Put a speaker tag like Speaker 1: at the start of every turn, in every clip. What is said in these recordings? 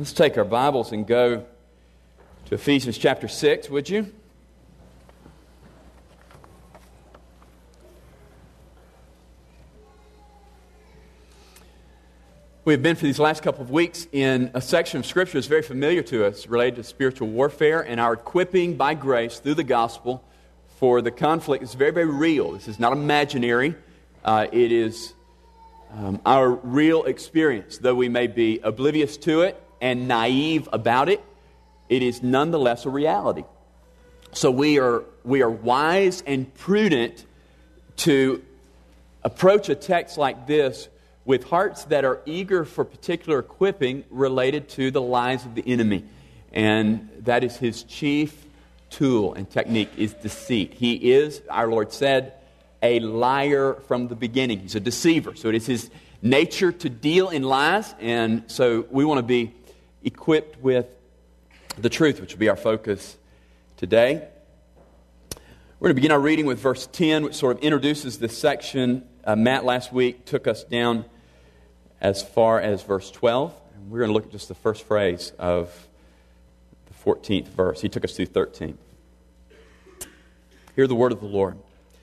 Speaker 1: Let's take our Bibles and go to Ephesians chapter 6, would you? We've been for these last couple of weeks in a section of Scripture that's very familiar to us related to spiritual warfare and our equipping by grace through the gospel for the conflict. It's very, very real. This is not imaginary. It is our real experience. Though we may be oblivious to it and naive about it, it is nonetheless a reality. So we are wise and prudent to approach a text like this with hearts that are eager for particular equipping related to the lies of the enemy. And that is his chief tool and technique, is deceit. He is, our Lord said, a liar from the beginning. He's a deceiver. So it is his nature to deal in lies. And so we want to be equipped with the truth, which will be our focus today. We're going to begin our reading with verse 10, which sort of introduces this section. Matt last week took us down as far as verse 12. And we're going to look at just the first phrase of the 14th verse. He took us through 13. Hear the word of the Lord.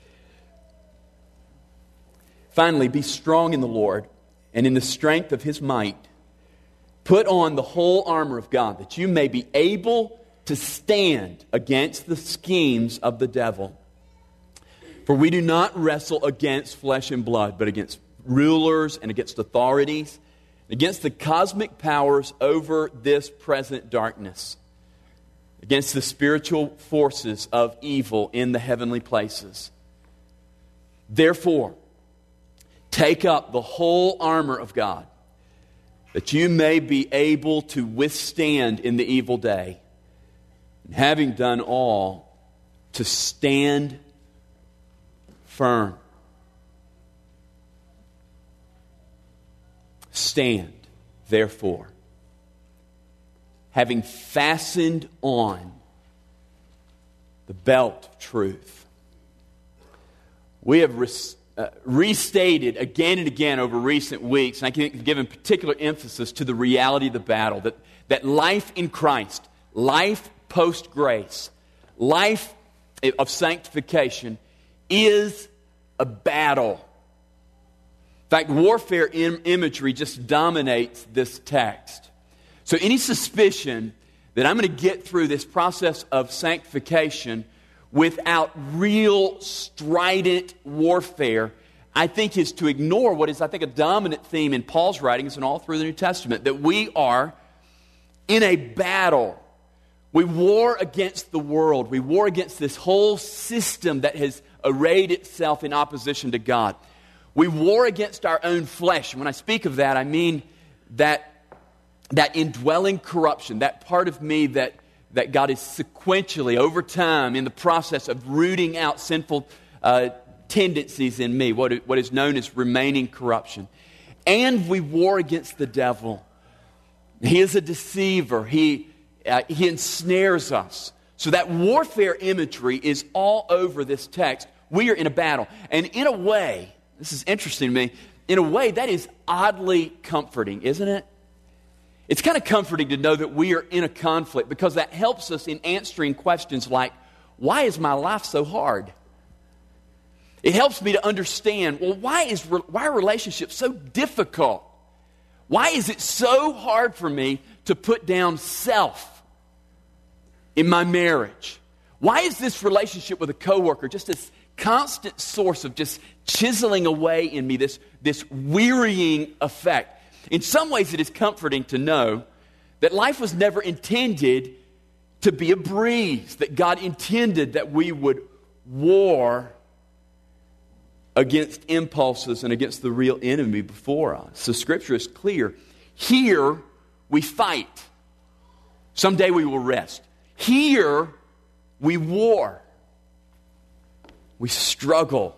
Speaker 1: Finally, be strong in the Lord and in the strength of His might. Put on the whole armor of God, that you may be able to stand against the schemes of the devil. For we do not wrestle against flesh and blood, but against rulers and against authorities, against the cosmic powers over this present darkness, against the spiritual forces of evil in the heavenly places. Therefore, take up the whole armor of God, that you may be able to withstand in the evil day, and having done all, to stand firm. Stand, therefore, having fastened on the belt of truth. We have restated again and again over recent weeks, and I can give in particular emphasis to the reality of the battle, that life in Christ, life post-grace, life of sanctification is a battle. In fact, warfare imagery just dominates this text. So any suspicion that I'm going to get through this process of sanctification without real strident warfare, I think is to ignore what is, I think, a dominant theme in Paul's writings and all through the New Testament, that we are in a battle. We war against the world. We war against this whole system that has arrayed itself in opposition to God. We war against our own flesh. And when I speak of that, I mean that indwelling corruption, that part of me that God is sequentially, over time, in the process of rooting out sinful tendencies in me, what is known as remaining corruption. And we war against the devil. He is a deceiver. He ensnares us. So that warfare imagery is all over this text. We are in a battle. And in a way, this is interesting to me, in a way that is oddly comforting, isn't it? It's kind of comforting to know that we are in a conflict, because that helps us in answering questions like, why is my life so hard? It helps me to understand, well, why are relationships so difficult? Why is it so hard for me to put down self in my marriage? Why is this relationship with a coworker just this constant source of just chiseling away in me, this wearying effect? In some ways, it is comforting to know that life was never intended to be a breeze, that God intended that we would war against impulses and against the real enemy before us. So Scripture is clear. Here, we fight. Someday we will rest. Here, we war. We struggle.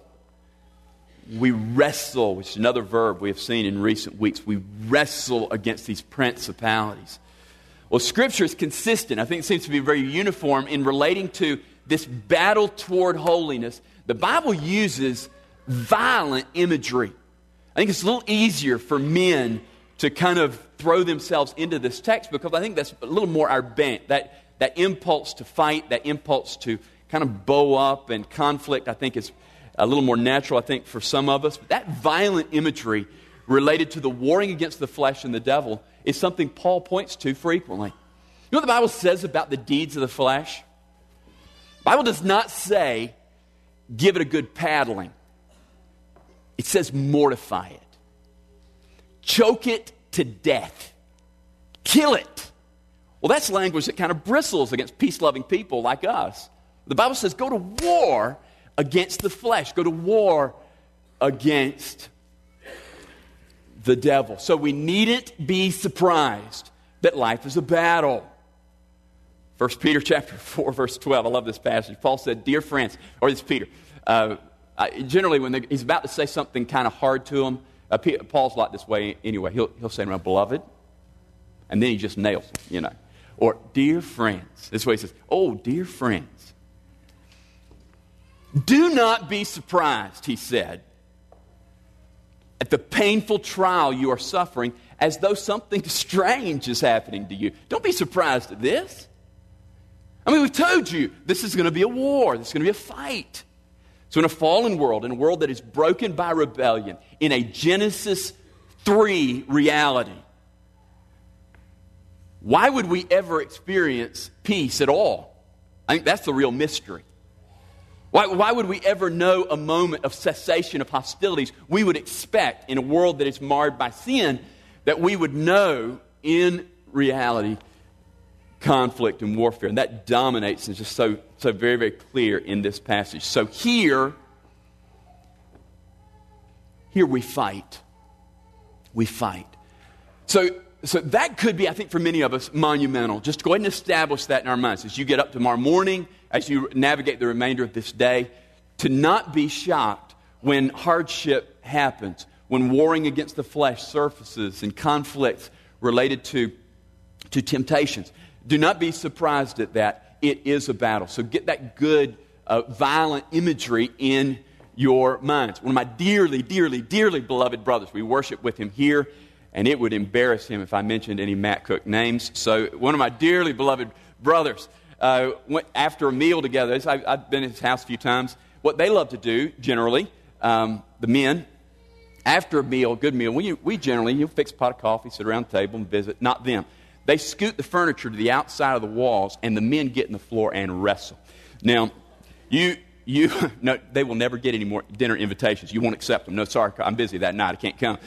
Speaker 1: We wrestle, which is another verb we have seen in recent weeks. We wrestle against these principalities. Well, Scripture is consistent. I think it seems to be very uniform in relating to this battle toward holiness. The Bible uses violent imagery. I think it's a little easier for men to kind of throw themselves into this text because I think that's a little more our bent. That impulse to fight, that impulse to kind of bow up and conflict, I think is a little more natural, I think, for some of us. But that violent imagery related to the warring against the flesh and the devil is something Paul points to frequently. You know what the Bible says about the deeds of the flesh? The Bible does not say, give it a good paddling. It says, mortify it. Choke it to death. Kill it. Well, that's language that kind of bristles against peace-loving people like us. The Bible says, go to war against the flesh. Go to war against the devil. So we needn't be surprised that life is a battle. 1 Peter chapter 4, verse 12. I love this passage. Paul said, dear friends, or it's Peter. Generally, when he's about to say something kind of hard to him, Paul's like this way anyway. He'll say, beloved, and then he just nails them, you know. Or, dear friends. This way he says, oh, dear friends. Do not be surprised, he said, at the painful trial you are suffering as though something strange is happening to you. Don't be surprised at this. I mean, we've told you this is going to be a war. This is going to be a fight. So in a fallen world, in a world that is broken by rebellion, in a Genesis 3 reality, why would we ever experience peace at all? I think that's the real mystery. Why would we ever know a moment of cessation of hostilities we would expect in a world that is marred by sin, that we would know in reality conflict and warfare? And that dominates and is just so very, very clear in this passage. So here we fight. We fight. So that could be, I think, for many of us, monumental. Just go ahead and establish that in our minds as you get up tomorrow morning, as you navigate the remainder of this day, to not be shocked when hardship happens, when warring against the flesh surfaces and conflicts related to temptations. Do not be surprised at that. It is a battle. So get that good, violent imagery in your minds. One of my dearly, dearly, dearly beloved brothers, we worship with him here, and it would embarrass him if I mentioned any Matt Cook names. So one of my dearly beloved brothers, went after a meal together. I've been at his house a few times. What they love to do, generally, the men, after a meal, good meal, we generally, you'll fix a pot of coffee, sit around the table and visit. Not them. They scoot the furniture to the outside of the walls, and the men get in the floor and wrestle. Now, no, they will never get any more dinner invitations. You won't accept them. No, sorry, I'm busy that night. I can't come.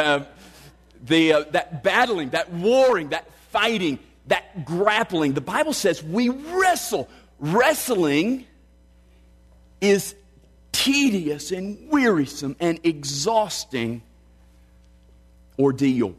Speaker 1: That battling, that warring, that fighting, that grappling, the Bible says we wrestle. Wrestling is tedious and wearisome and exhausting ordeal.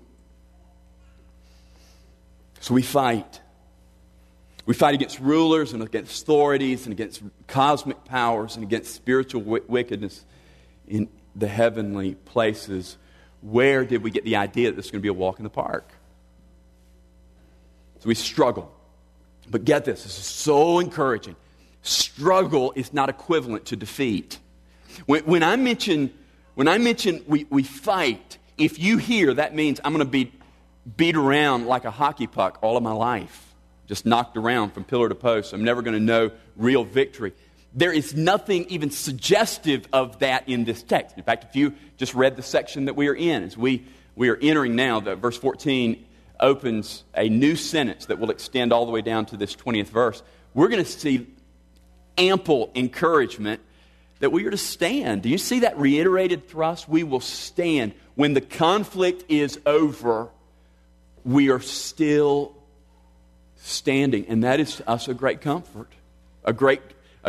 Speaker 1: So we fight. We fight against rulers and against authorities and against cosmic powers and against spiritual wickedness in the heavenly places. Where did we get the idea that this is going to be a walk in the park? So we struggle. But get this is so encouraging. Struggle is not equivalent to defeat. When I mention we fight, if you hear that means I'm going to be beat around like a hockey puck all of my life. Just knocked around from pillar to post. I'm never going to know real victory. There is nothing even suggestive of that in this text. In fact, if you just read the section that we are in, as we are entering now, verse 14 opens a new sentence that will extend all the way down to this 20th verse. We're going to see ample encouragement that we are to stand. Do you see that reiterated thrust? We will stand. When the conflict is over, we are still standing. And that is to us a great comfort, a great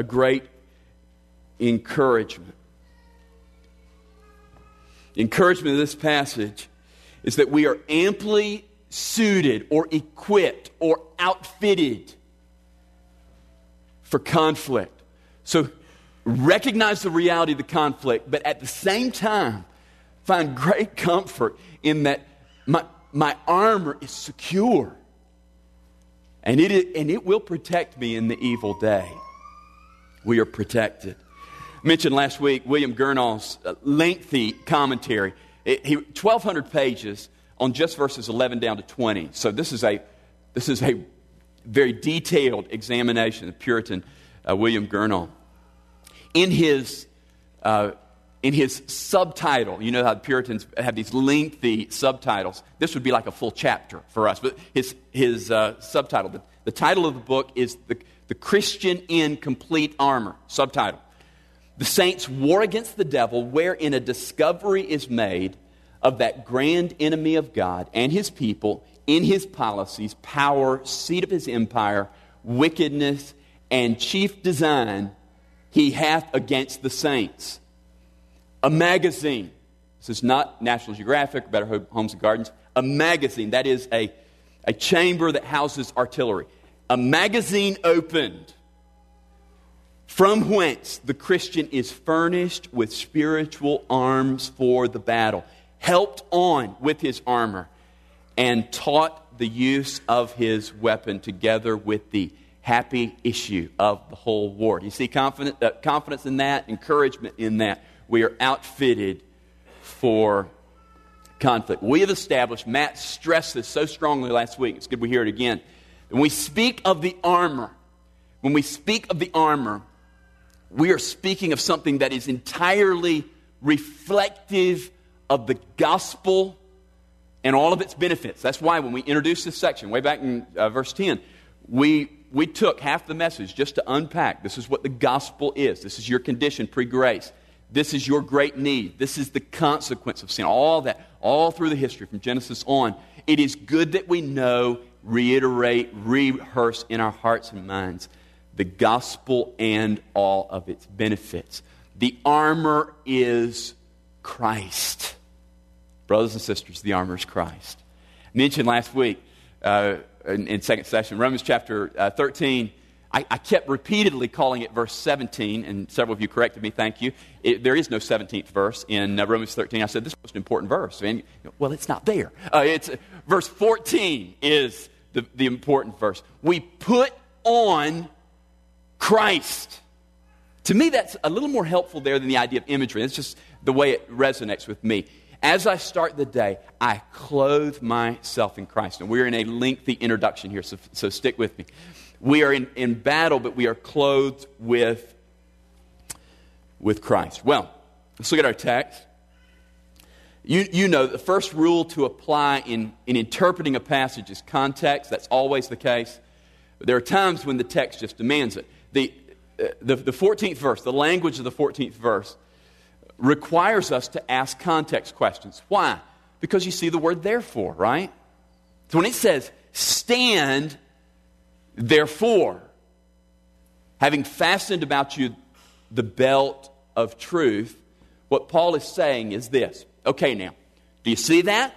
Speaker 1: encouragement. The encouragement of this passage is that we are amply suited or equipped or outfitted for conflict. So recognize the reality of the conflict, but at the same time find great comfort in that my armor is secure. And it will protect me in the evil day. We are protected. I mentioned last week William Gurnall's lengthy commentary. 1,200 pages on just verses 11 down to 20. So this is a very detailed examination of Puritan William Gurnall. In his subtitle, you know how the Puritans have these lengthy subtitles. This would be like a full chapter for us. But his subtitle, the title of the book is The Christian in Complete Armor. Subtitle: The Saints' War Against the Devil, wherein a discovery is made of that grand enemy of God and his people in his policies, power, seat of his empire, wickedness, and chief design he hath against the saints. A magazine. This is not National Geographic, Better Homes and Gardens. A magazine. That is a chamber that houses artillery. A magazine opened, from whence the Christian is furnished with spiritual arms for the battle, helped on with his armor, and taught the use of his weapon together with the happy issue of the whole war. You see confidence in that, encouragement in that. We are outfitted for conflict. We have established, Matt stressed this so strongly last week, it's good we hear it again. When we speak of the armor, we are speaking of something that is entirely reflective of the gospel and all of its benefits. That's why when we introduced this section, way back in verse 10, we took half the message just to unpack. This is what the gospel is. This is your condition pre-grace. This is your great need. This is the consequence of sin. All that, all through the history from Genesis on. It is good that we know, reiterate, rehearse in our hearts and minds the gospel and all of its benefits. The armor is Christ. Brothers and sisters, the armor is Christ. I mentioned last week in second session, Romans chapter 13, I kept repeatedly calling it verse 17, and several of you corrected me, thank you. There is no 17th verse in Romans 13. I said, this is the most important verse. And, well, it's not there. Verse 14 is the important verse. We put on Christ. To me, that's a little more helpful there than the idea of imagery. It's just the way it resonates with me. As I start the day, I clothe myself in Christ. And we're in a lengthy introduction here, so stick with me. We are in battle, but we are clothed with Christ. Well, let's look at our text. You know, the first rule to apply in interpreting a passage is context. That's always the case. But there are times when the text just demands it. The 14th verse, the language of the 14th verse, requires us to ask context questions. Why? Because you see the word therefore, right? So when it says, stand, therefore, having fastened about you the belt of truth, what Paul is saying is this. Okay, now, do you see that?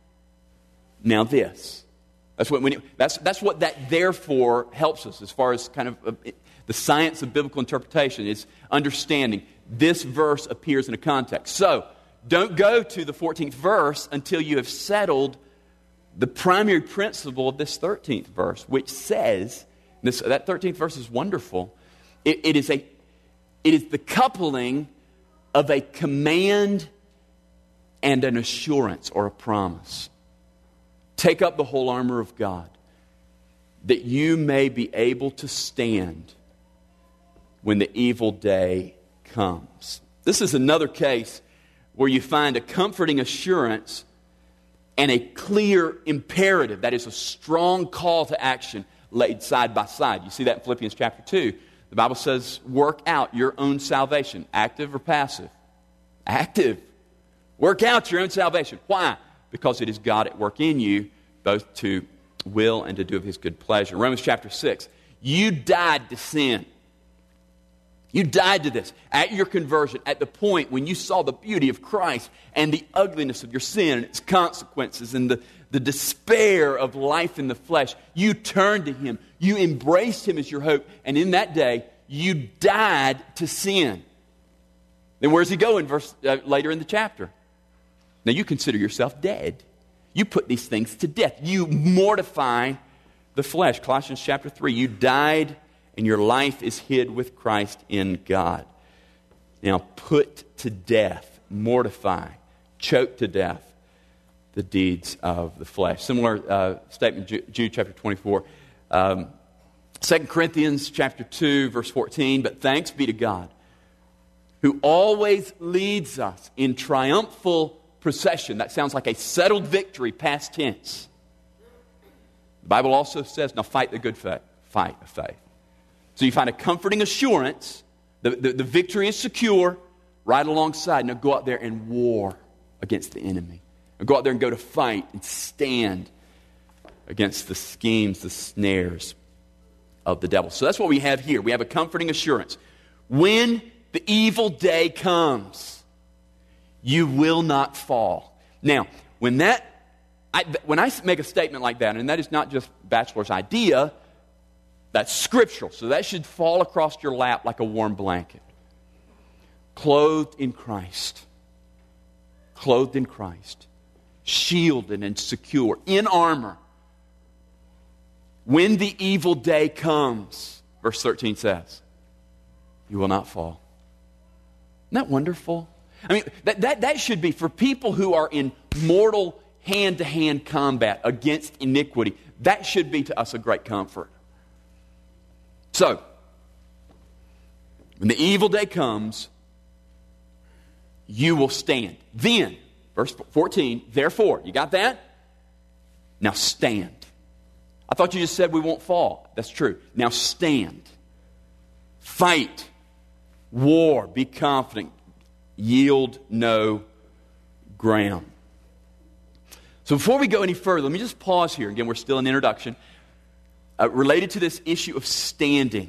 Speaker 1: Now this. That's what that therefore helps us as far as kind of the science of biblical interpretation is understanding. This verse appears in a context. So, don't go to the 14th verse until you have settled the primary principle of this 13th verse, which says, that 13th verse is wonderful. It is the coupling of a command and an assurance or a promise. Take up the whole armor of God, that you may be able to stand when the evil day comes. This is another case where you find a comforting assurance and a clear imperative, that is a strong call to action laid side by side. You see that in Philippians chapter 2. The Bible says, work out your own salvation. Active or passive? Active. Work out your own salvation. Why? Because it is God at work in you, both to will and to do of His good pleasure. Romans chapter 6. You died to sin. You died to this at your conversion, at the point when you saw the beauty of Christ and the ugliness of your sin and its consequences and the despair of life in the flesh. You turned to Him. You embraced Him as your hope. And in that day, you died to sin. Then where's he going later in the chapter? Now you consider yourself dead. You put these things to death. You mortify the flesh. Colossians chapter 3, you died and your life is hid with Christ in God. Now put to death, mortify, choke to death the deeds of the flesh. Similar statement, Jude chapter 24. 2 Corinthians chapter 2, verse 14. But thanks be to God, who always leads us in triumphal procession. That sounds like a settled victory, past tense. The Bible also says, now fight the good fight of faith. So you find a comforting assurance. The victory is secure right alongside. Now go out there and war against the enemy. Now go out there and go to fight and stand against the schemes, the snares of the devil. So that's what we have here. We have a comforting assurance. When the evil day comes, you will not fall. Now, when I make a statement like that, and that is not just bachelor's idea, that's scriptural. So that should fall across your lap like a warm blanket. Clothed in Christ. Clothed in Christ. Shielded and secure. In armor. When the evil day comes, verse 13 says, you will not fall. Isn't that wonderful? I mean, that should be for people who are in mortal hand-to-hand combat against iniquity. That should be to us a great comfort. So, when the evil day comes, you will stand. Then, verse 14, therefore, you got that? Now stand. I thought you just said we won't fall. That's true. Now stand. Fight. War. Be confident. Yield no ground. So before we go any further, let me just pause here. Again, we're still in the introduction. Related to this issue of standing.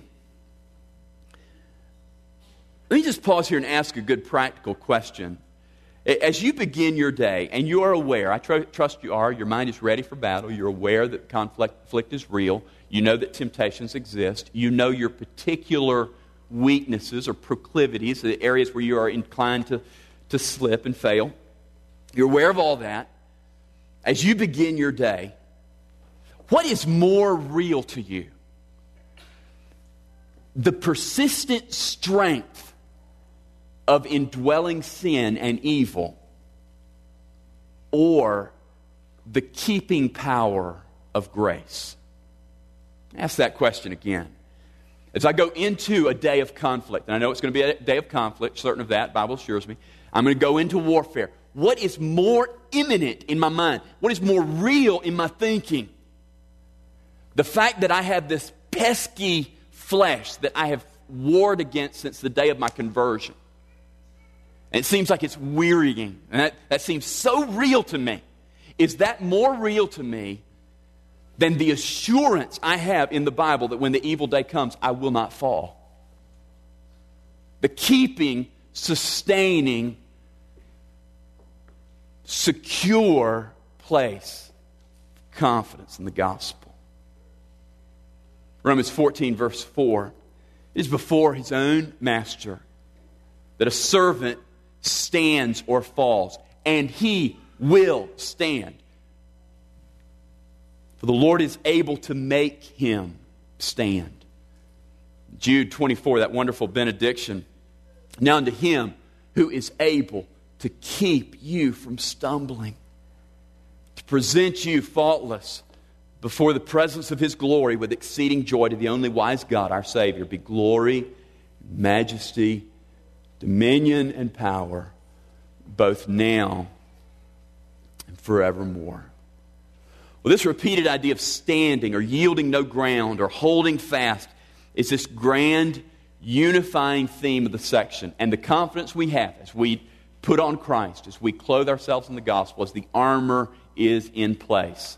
Speaker 1: Let me just pause here and ask a good practical question. As you begin your day, and you are aware, I trust you are, your mind is ready for battle, you're aware that conflict is real, you know that temptations exist, you know your particular weaknesses or proclivities, the areas where you are inclined to slip and fail. You're aware of all that. As you begin your day, what is more real to you? The persistent strength of indwelling sin and evil, or the keeping power of grace? Ask that question again. As I go into a day of conflict, and I know it's going to be a day of conflict, certain of that, the Bible assures me, I'm going to go into warfare. What is more imminent in my mind? What is more real in my thinking? The fact that I have this pesky flesh that I have warred against since the day of my conversion. And it seems like it's wearying. And that seems so real to me. Is that more real to me than the assurance I have in the Bible that when the evil day comes, I will not fall? The keeping, sustaining, secure place of confidence in the gospel. Romans 14, verse 4, it is before his own master that a servant stands or falls, and he will stand. For the Lord is able to make him stand. Jude 24, that wonderful benediction. Now unto him who is able to keep you from stumbling, to present you faultless before the presence of his glory with exceeding joy, to the only wise God, our Savior, be glory, majesty, dominion, and power, both now and forevermore. Well, this repeated idea of standing or yielding no ground or holding fast is this grand unifying theme of the section. And the confidence we have as we put on Christ, as we clothe ourselves in the gospel, as the armor is in place,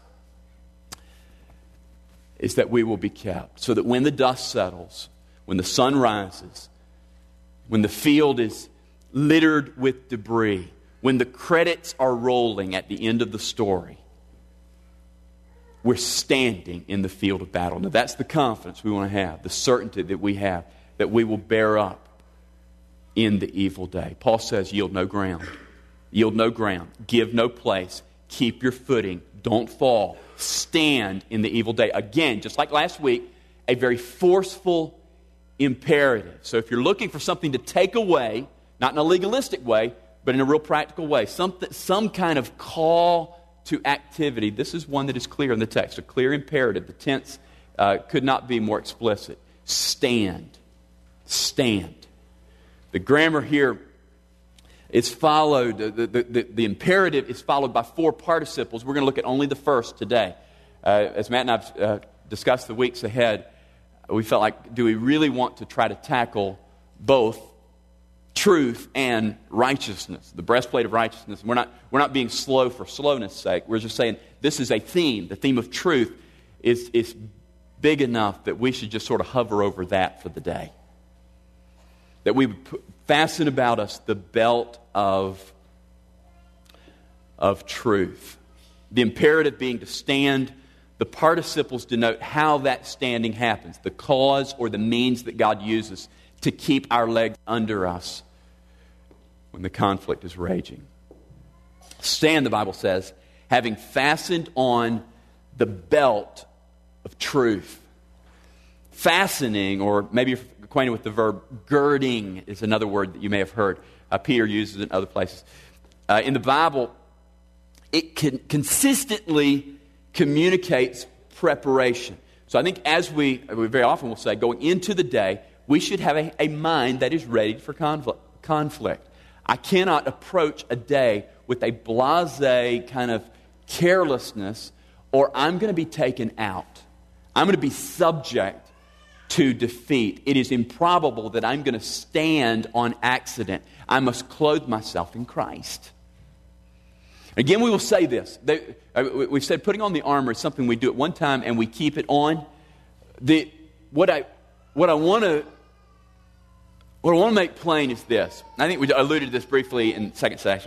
Speaker 1: is that we will be kept. So that when the dust settles, when the sun rises, when the field is littered with debris, when the credits are rolling at the end of the story, we're standing in the field of battle. Now that's the confidence we want to have, the certainty that we have, that we will bear up in the evil day. Paul says, yield no ground. Yield no ground. Give no place. Keep your footing. Don't fall. Stand in the evil day. Again, just like last week, a very forceful imperative. So if you're looking for something to take away, not in a legalistic way, but in a real practical way, some kind of call to activity, this is one that is clear in the text, a clear imperative. The tense could not be more explicit. Stand. Stand. The grammar here is followed, the imperative is followed by four participles. We're going to look at only the first today. As Matt and I have discussed the weeks ahead, we felt like, do we really want to try to tackle both truth and righteousness, the breastplate of righteousness? We're not being slow for slowness' sake. We're just saying this is a theme. The theme of truth is big enough that we should just sort of hover over that for the day. That we would fasten about us the belt of truth. The imperative being to stand. The participles denote how that standing happens, the cause or the means that God uses to keep our legs under us when the conflict is raging. Stand, the Bible says, having fastened on the belt of truth. Fastening, or maybe you're acquainted with the verb girding, is another word that you may have heard. Peter uses it in other places. In the Bible, it consistently communicates preparation. So I think as we very often will say, going into the day, we should have a mind that is ready for conflict. I cannot approach a day with a blasé kind of carelessness, or I'm going to be taken out. I'm going to be subject to defeat. It is improbable that I'm going to stand on accident. I must clothe myself in Christ. Again, we will say this. We've said putting on the armor is something we do at one time and we keep it on. What I want to make plain is this. I think we alluded to this briefly in the second section.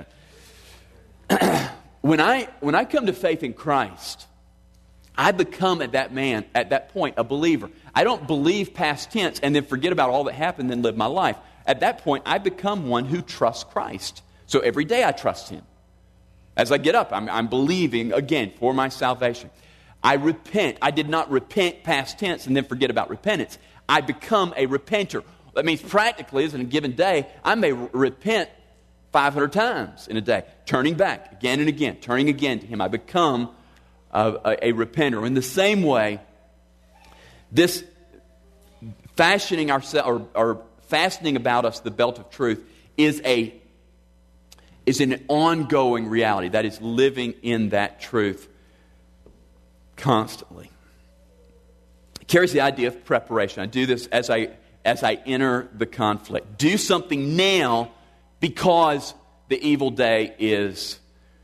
Speaker 1: When I come to faith in Christ, I become at that point, a believer. I don't believe past tense and then forget about all that happened and live my life. At that point, I become one who trusts Christ. So every day I trust Him. As I get up, I'm believing again for my salvation. I repent. I did not repent past tense and then forget about repentance. I become a repenter. That means practically, as in a given day, I may repent 500 times in a day, turning back again and again, turning again to Him. I become a repenter. In the same way, this fashioning ourselves or fastening about us the belt of truth is an ongoing reality. That is living in that truth constantly. It carries the idea of preparation. I do this as I enter the conflict. Do something now because the evil day is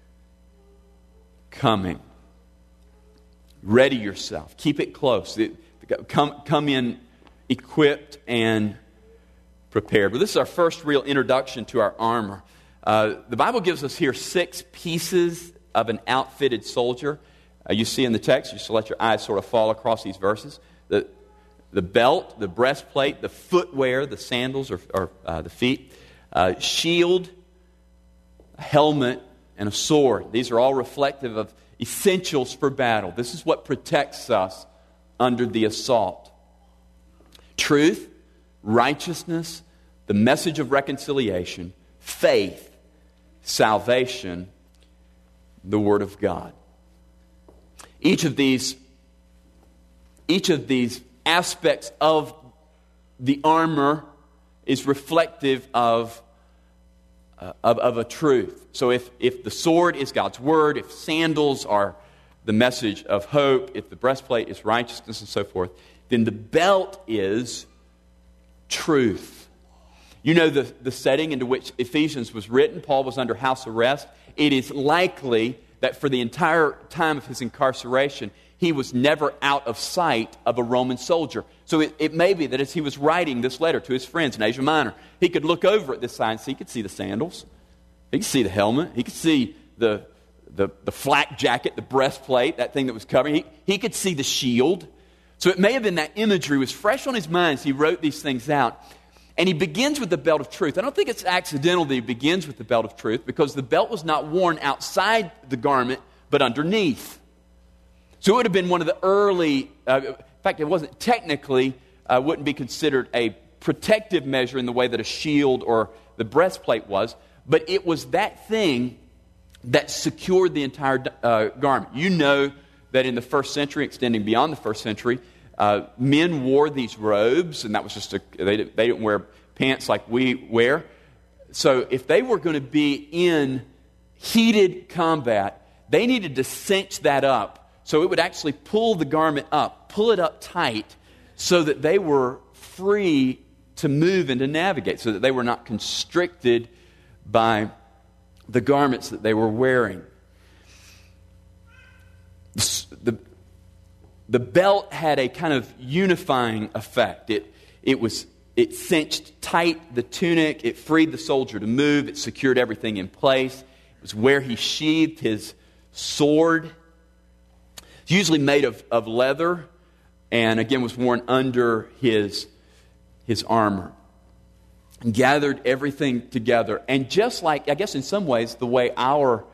Speaker 1: coming. Ready yourself. Keep it close. Come in equipped and prepared. But this is our first real introduction to our armor. The Bible gives us here 6 pieces of an outfitted soldier. You see in the text, you just let your eyes sort of fall across these verses. The belt, the breastplate, the footwear, the sandals or the feet, shield, a helmet, and a sword. These are all reflective of essentials for battle. This is what protects us under the assault. Truth, righteousness, the message of reconciliation, faith, salvation, the Word of God. Each of these aspects of the armor is reflective of a truth. So if the sword is God's Word, if sandals are the message of hope, if the breastplate is righteousness and so forth, then the belt is truth. You know the setting into which Ephesians was written. Paul was under house arrest. It is likely that for the entire time of his incarceration, he was never out of sight of a Roman soldier. So it may be that as he was writing this letter to his friends in Asia Minor, he could look over at this sign, so he could see the sandals, he could see the helmet, he could see the flak jacket, the breastplate, that thing that was covering. He could see the shield. So it may have been that imagery was fresh on his mind as he wrote these things out. And he begins with the belt of truth. I don't think it's accidental that he begins with the belt of truth, because the belt was not worn outside the garment, but underneath. So it would have been one of the early, in fact, it wasn't technically, wouldn't be considered a protective measure in the way that a shield or the breastplate was, but it was that thing that secured the entire garment. You know that in the first century, extending beyond the first century, men wore these robes, and that was just they didn't wear pants like we wear. So if they were going to be in heated combat, they needed to cinch that up so it would actually pull the garment up, pull it up tight, so that they were free to move and to navigate, so that they were not constricted by the garments that they were wearing. The belt had a kind of unifying effect. It cinched tight the tunic. It freed the soldier to move. It secured everything in place. It was where he sheathed his sword. It's usually made of leather, and again was worn under his armor. And gathered everything together. And just like, I guess in some ways, the way our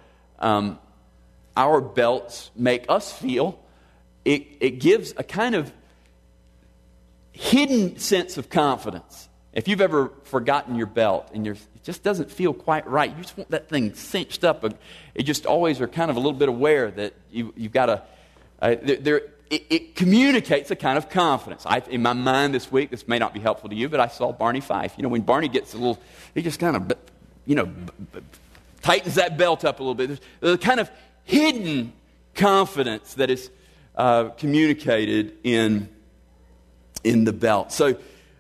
Speaker 1: belts make us feel, it gives a kind of hidden sense of confidence. If you've ever forgotten your belt and it just doesn't feel quite right, you just want that thing cinched up. It just always are kind of a little bit aware that you've got to... It communicates a kind of confidence. In my mind this week, this may not be helpful to you, but I saw Barney Fife. You know, when Barney gets a little, he just kind of, tightens that belt up a little bit. There's a kind of hidden confidence that is communicated in the belt. So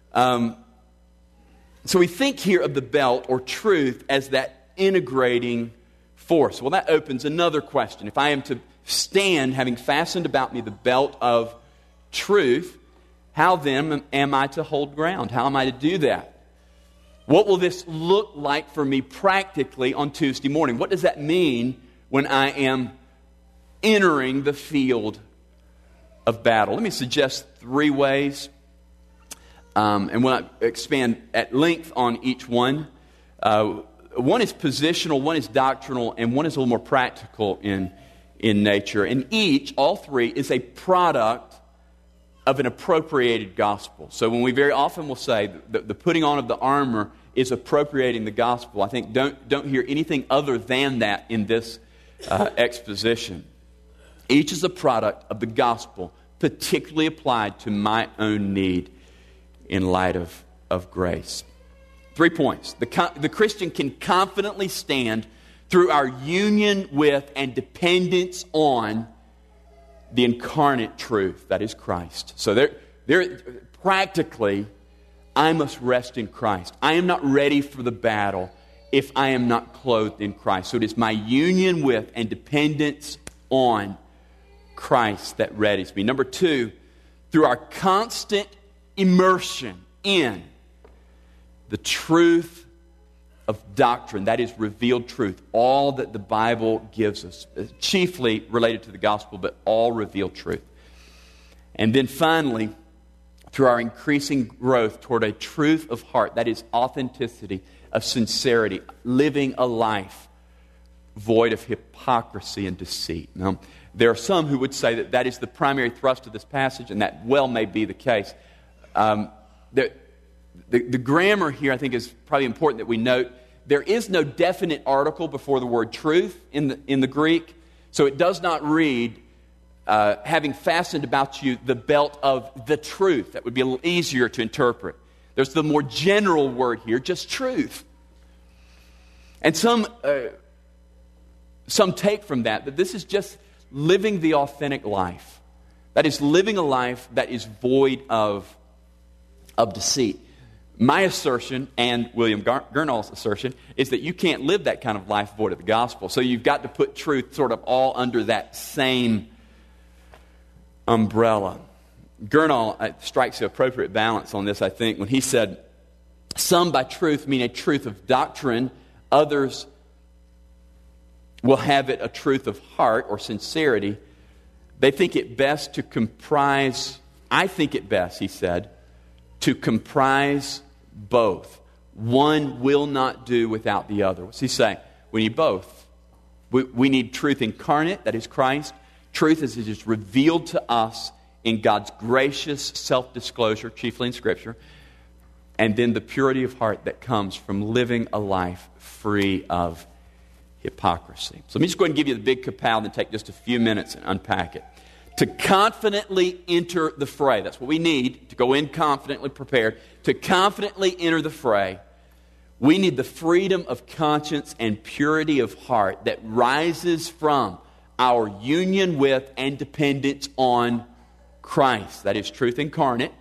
Speaker 1: we think here of the belt or truth as that integrating force. Well, that opens another question. If I am to stand, having fastened about me the belt of truth, how then am I to hold ground? How am I to do that? What will this look like for me practically on Tuesday morning? What does that mean when I am entering the field of battle? Let me suggest 3 ways, and we'll expand at length on each one. One is positional, one is doctrinal, and one is a little more practical in nature. And all 3, is a product of an appropriated gospel. So when we very often will say the putting on of the armor is appropriating the gospel, I think don't hear anything other than that in this exposition. Each is a product of the gospel, particularly applied to my own need in light of grace. 3 points. The Christian can confidently stand through our union with and dependence on the incarnate truth, that is Christ. So there practically, I must rest in Christ. I am not ready for the battle if I am not clothed in Christ. So it is my union with and dependence on Christ that readies me. Number 2, through our constant immersion in the truth of doctrine, that is revealed truth, all that the Bible gives us, chiefly related to the gospel, but all revealed truth. And then finally, through our increasing growth toward a truth of heart, that is authenticity, of sincerity, living a life void of hypocrisy and deceit. Now, there are some who would say that is the primary thrust of this passage, and that well may be the case. The grammar here, I think, is probably important that we note. There is no definite article before the word truth in the Greek, so it does not read, having fastened about you the belt of the truth. That would be a little easier to interpret. There's the more general word here, just truth. And some take from that this is just living the authentic life. That is, living a life that is void of deceit. My assertion, and William Gurnall's assertion, is that you can't live that kind of life void of the gospel. So you've got to put truth sort of all under that same umbrella. Gurnall strikes the appropriate balance on this, I think, when he said, some by truth mean a truth of doctrine, others will have it a truth of heart or sincerity. They think it best to comprise, I think it best, he said, to comprise both. One will not do without the other. What's he saying? We need both. We need truth incarnate, that is Christ. Truth as it is revealed to us in God's gracious self-disclosure, chiefly in Scripture. And then the purity of heart that comes from living a life free of hypocrisy. So let me just go ahead and give you the big kapow and then take just a few minutes and unpack it. To confidently enter the fray. That's what we need to go in confidently prepared. To confidently enter the fray, we need the freedom of conscience and purity of heart that rises from our union with and dependence on Christ. That is truth incarnate.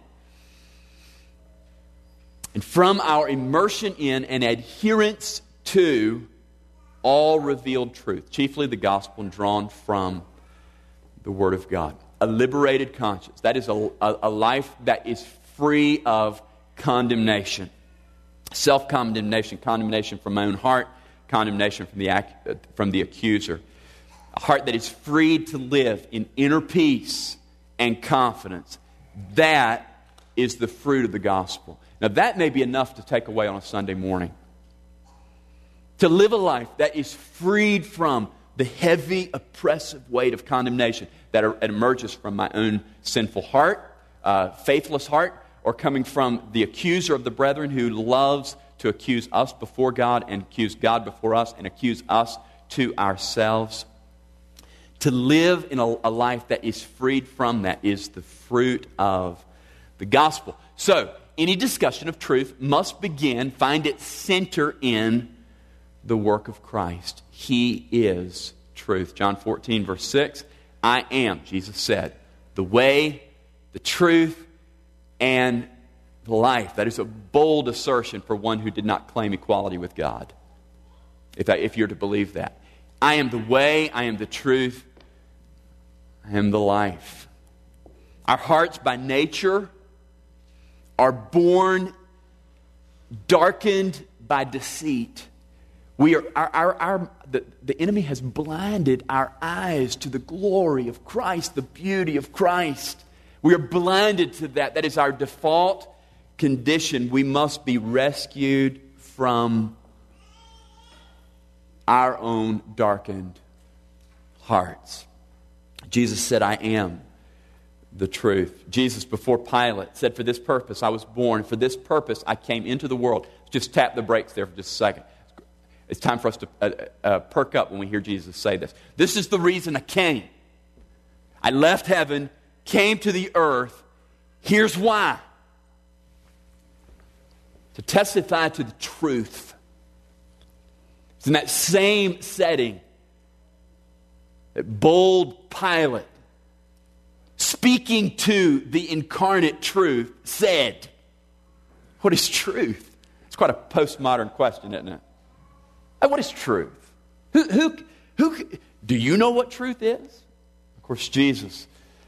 Speaker 1: And from our immersion in and adherence to all revealed truth, chiefly the gospel and drawn from the Word of God. A liberated conscience. That is a life that is free of condemnation. Self-condemnation, condemnation from my own heart, condemnation from the accuser. A heart that is free to live in inner peace and confidence. That is the fruit of the gospel. Now that may be enough to take away on a Sunday morning. To live a life that is freed from the heavy, oppressive weight of condemnation that emerges from my own sinful heart, faithless heart, or coming from the accuser of the brethren who loves to accuse us before God and accuse God before us and accuse us to ourselves. To live in a life that is freed from that is the fruit of the gospel. So, any discussion of truth must find its center in the work of Christ. He is truth. John 14, verse 6, I am, Jesus said, the way, the truth, and the life. That is a bold assertion for one who did not claim equality with God, if you're to believe that. I am the way, I am the truth, I am the life. Our hearts by nature are born darkened by deceit. The enemy has blinded our eyes to the glory of Christ, the beauty of Christ. We are blinded to that. That is our default condition. We must be rescued from our own darkened hearts. Jesus said, I am the truth. Jesus, before Pilate, said, for this purpose I was born. For this purpose I came into the world. Just tap the brakes there for just a second. It's time for us to perk up when we hear Jesus say this. This is the reason I came. I left heaven, came to the earth. Here's why. To testify to the truth. It's in that same setting that bold Pilate, speaking to the incarnate truth, said, what is truth? It's quite a postmodern question, isn't it? What is truth? Who do you know what truth is? Of course, Jesus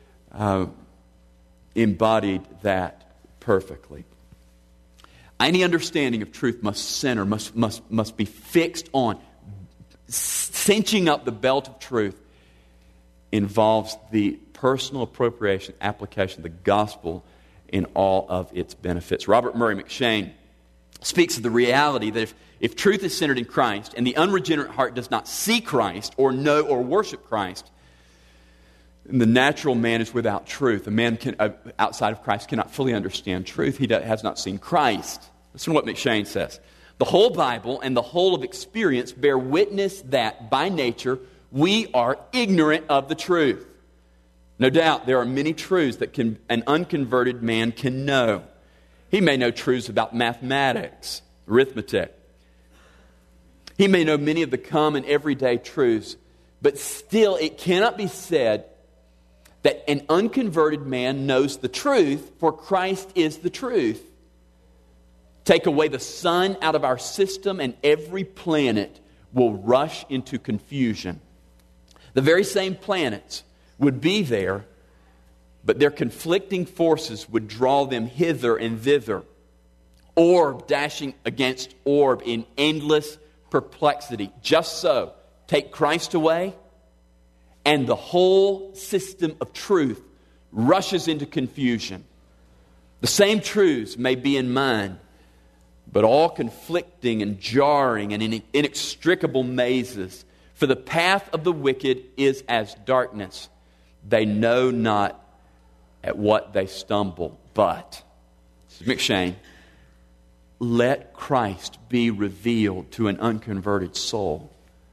Speaker 1: embodied that perfectly. Any understanding of truth must be fixed on cinching up the belt of truth. Involves the personal appropriation, application of the gospel in all of its benefits. Robert Murray McCheyne speaks of the reality that if truth is centered in Christ and the unregenerate heart does not see Christ or know or worship Christ, then the natural man is without truth. A man outside of Christ cannot fully understand truth. He has not seen Christ. Listen to what McCheyne says. The whole Bible and the whole of experience bear witness that by nature we are ignorant of the truth. No doubt there are many truths that an unconverted man can know. He may know truths about mathematics, arithmetic. He may know many of the common everyday truths, but still it cannot be said that an unconverted man knows the truth, for Christ is the truth. Take away the sun out of our system and every planet will rush into confusion. The very same planets would be there, but their conflicting forces would draw them hither and thither. Orb dashing against orb in endless perplexity. Just so, take Christ away, and the whole system of truth rushes into confusion. The same truths may be in mind, but all conflicting and jarring and in inextricable mazes. For the path of the wicked is as darkness. They know not at what they stumble. But, this is McCheyne, let Christ be revealed to an unconverted soul.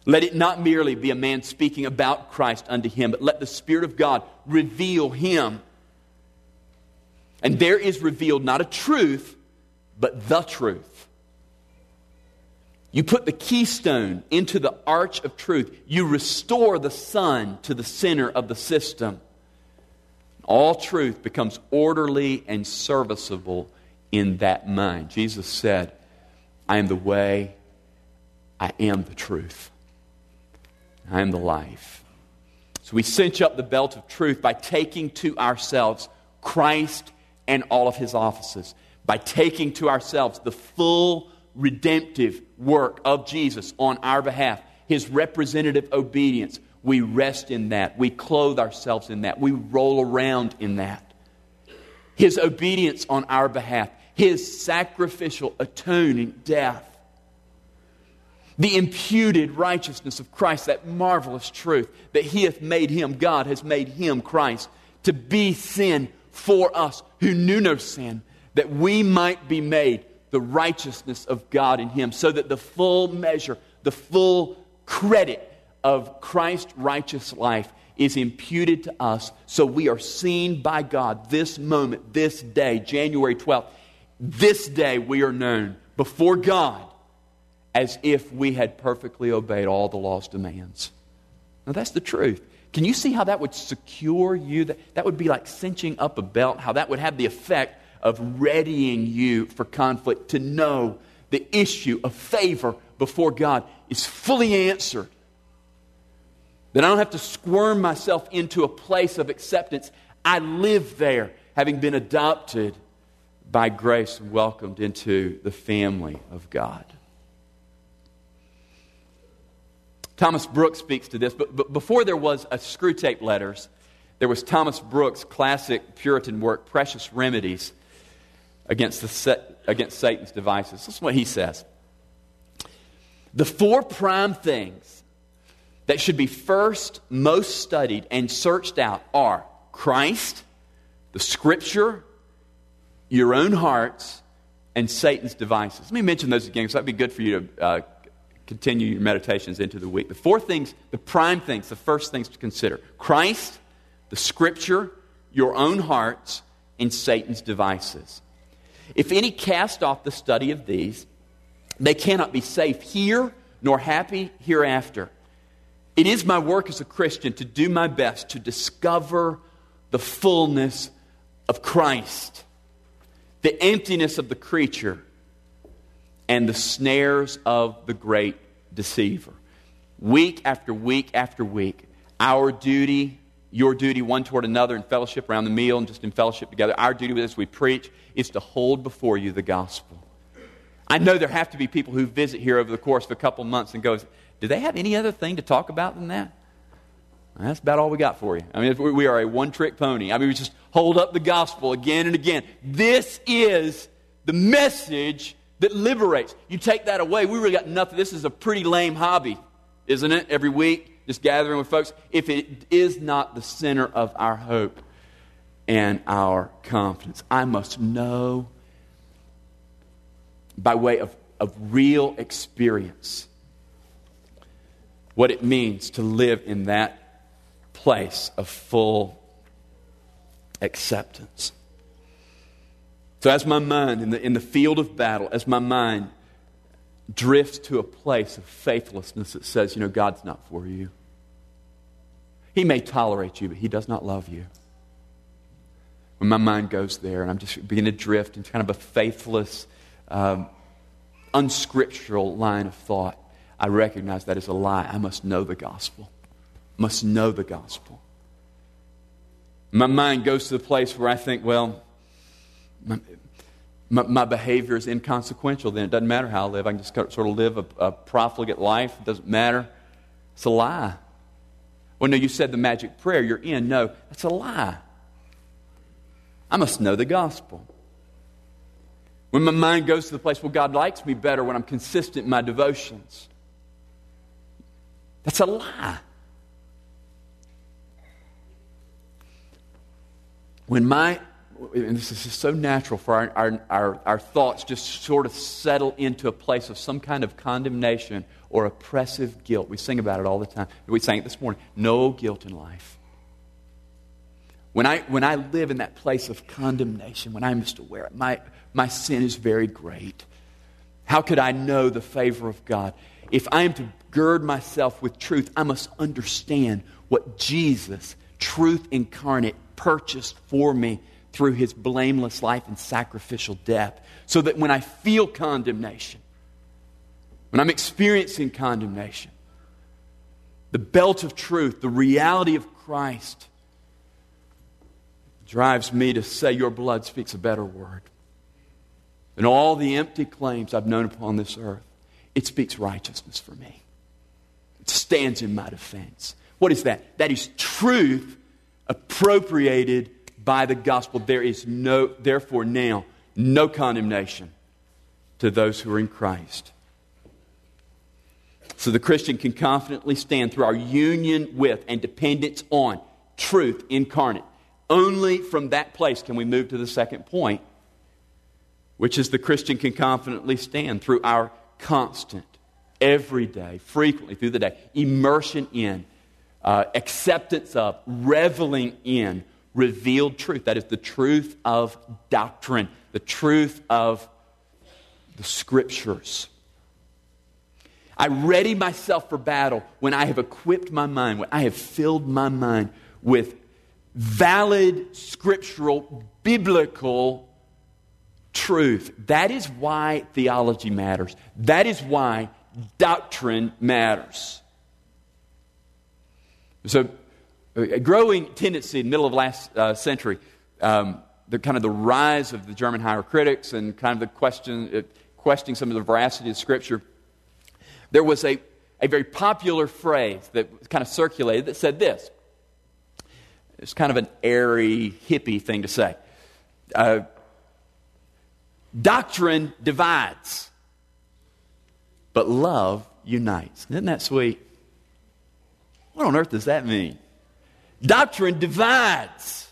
Speaker 1: Let it not merely be a man speaking about Christ unto him, but let the Spirit of God reveal him. And there is revealed not a truth, but the truth. You put the keystone into the arch of truth. You restore the sun to the center of the system. All truth becomes orderly and serviceable in that mind. Jesus said, I am the way, I am the truth, I am the life. So we cinch up the belt of truth by taking to ourselves Christ and all of his offices. By taking to ourselves the full redemptive work of Jesus on our behalf, his representative obedience. We rest in that. We clothe ourselves in that. We roll around in that. His obedience on our behalf, his sacrificial atoning death, the imputed righteousness of Christ, that marvelous truth that he hath made him, God has made him, Christ, to be sin for us who knew no sin, that we might be made the righteousness of God in him, so that the full measure, the full credit of Christ's righteous life is imputed to us, so we are seen by God this moment, this day, January 12th. This day we are known before God as if we had perfectly obeyed all the law's demands. Now that's the truth. Can you see how that would secure you? That would be like cinching up a belt, how that would have the effect of readying you for conflict, to know the issue of favor before God is fully answered. That I don't have to squirm myself into a place of acceptance. I live there, having been adopted by grace and welcomed into the family of God. Thomas Brooks speaks to this, but before there was a Screwtape Letters, there was Thomas Brooks' classic Puritan work, Precious Remedies, against Satan's devices. This is what he says. The four prime things that should be first most studied and searched out are Christ, the Scripture, your own hearts, and Satan's devices. Let me mention those again, because that'd be good for you to continue your meditations into the week. The four things, the prime things, the first things to consider: Christ, the Scripture, your own hearts, and Satan's devices. If any cast off the study of these, they cannot be safe here nor happy hereafter. It is my work as a Christian to do my best to discover the fullness of Christ, the emptiness of the creature, and the snares of the great deceiver. Week after week after week, our duty, your duty one toward another in fellowship around the meal and just in fellowship together, our duty as we preach is to hold before you the gospel. I know there have to be people who visit here over the course of a couple months and goes, do they have any other thing to talk about than that? Well, that's about all we got for you. I mean, we are a one-trick pony. I mean, we just hold up the gospel again and again. This is the message that liberates. You take that away, we really got nothing. This is a pretty lame hobby, isn't it? Every week, just gathering with folks. If it is not the center of our hope and our confidence, I must know by way of real experience what it means to live in that place of full acceptance. So as my mind, in the field of battle, as my mind drifts to a place of faithlessness that says, God's not for you. He may tolerate you, but He does not love you. When my mind goes there and I'm just beginning to drift into kind of a faithless, unscriptural line of thought, I recognize that is a lie. I must know the gospel. Must know the gospel. My mind goes to the place where I think, well, my behavior is inconsequential then. It doesn't matter how I live. I can just sort of live a profligate life. It doesn't matter. It's a lie. Well, no, you said the magic prayer. You're in. No, that's a lie. I must know the gospel. When my mind goes to the place, well, God likes me better when I'm consistent in my devotions. That's a lie. When and this is just so natural for our thoughts just sort of settle into a place of some kind of condemnation or oppressive guilt. We sing about it all the time. We sang it this morning. No guilt in life. When I live in that place of condemnation, when I'm just aware my sin is very great, how could I know the favor of God? If I am to gird myself with truth, I must understand what Jesus, truth incarnate, purchased for me through His blameless life and sacrificial death. So that when I feel condemnation, when I'm experiencing condemnation, the belt of truth, the reality of Christ, drives me to say, your blood speaks a better word than all the empty claims I've known upon this earth. It speaks righteousness for me. It stands in my defense. What is that? That is truth appropriated by the gospel. There is therefore now, no condemnation to those who are in Christ. So the Christian can confidently stand through our union with and dependence on truth incarnate. Only from that place can we move to the second point, which is the Christian can confidently stand through our constant, every day, frequently through the day, immersion in, acceptance of, reveling in revealed truth. That is the truth of doctrine, the truth of the Scriptures. I ready myself for battle when I have equipped my mind, when I have filled my mind with valid, scriptural, biblical truth. That is why theology matters. That is why doctrine matters. So, a growing tendency in the middle of last century, the rise of the German higher critics and kind of the questioning some of the veracity of Scripture. There was a very popular phrase that kind of circulated that said this. It's kind of an airy, hippie thing to say. Doctrine divides, but love unites. Isn't that sweet? What on earth does that mean? Doctrine divides,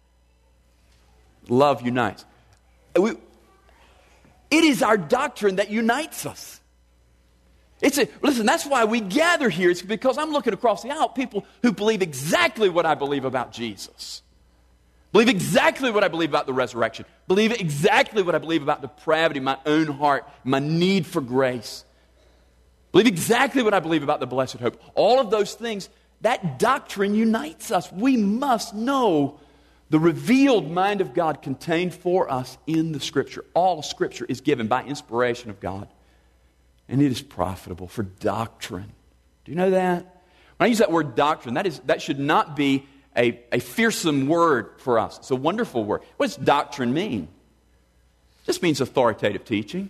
Speaker 1: love unites. It is our doctrine that unites us. Listen, that's why we gather here. It's because I'm looking across the aisle at people who believe exactly what I believe about Jesus. Believe exactly what I believe about the resurrection. Believe exactly what I believe about depravity, my own heart, my need for grace. Believe exactly what I believe about the blessed hope. All of those things, that doctrine unites us. We must know the revealed mind of God contained for us in the Scripture. All Scripture is given by inspiration of God. And it is profitable for doctrine. Do you know that? When I use that word doctrine, that should not be a fearsome word for us. It's a wonderful word. What does doctrine mean? It just means authoritative teaching.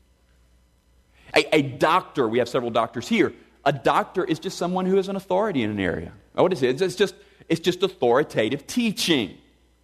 Speaker 1: A doctor, we have several doctors here. A doctor is just someone who is an authority in an area. What is it? It's just authoritative teaching.